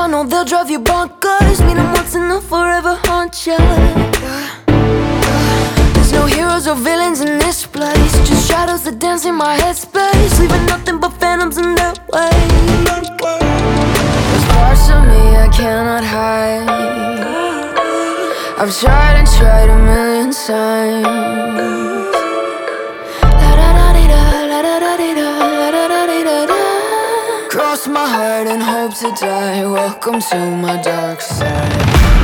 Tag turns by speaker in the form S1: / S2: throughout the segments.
S1: I know they'll drive you bonkers. Meet them once and they'll forever haunt you. There's no heroes or villains in this place, just shadows that dance in my headspace, leaving nothing but phantoms in their way. There's parts of me I cannot hide. I've tried and tried a million times. Cross my heart and hope to die. Welcome to my dark side.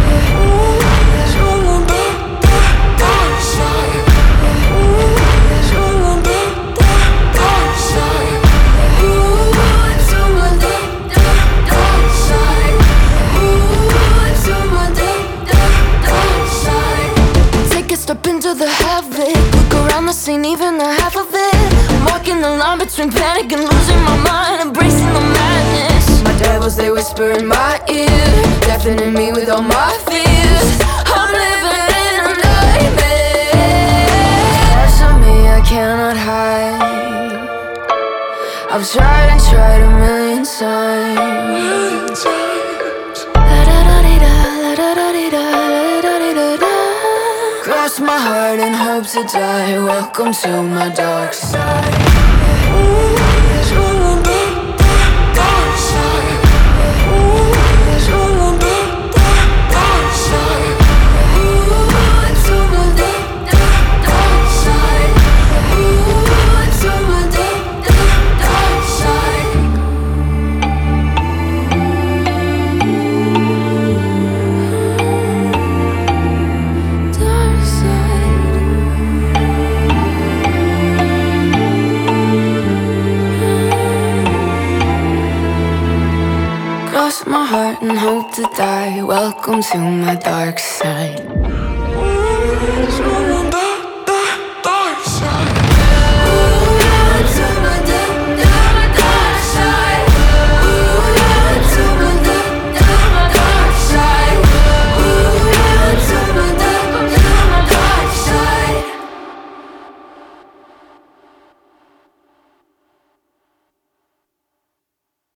S1: Step into the havoc, look around the scene, even the half of it. I'm walking the line between panic and losing my mind, embracing the madness. My devils, they whisper in my ear, deafening me with all my fears. I'm living in a nightmare. Parts of me I cannot hide. I've tried and tried a million times. Cross my heart and hope to die. Welcome to my dark side. Cross my heart and hope to die. Welcome to my dark side.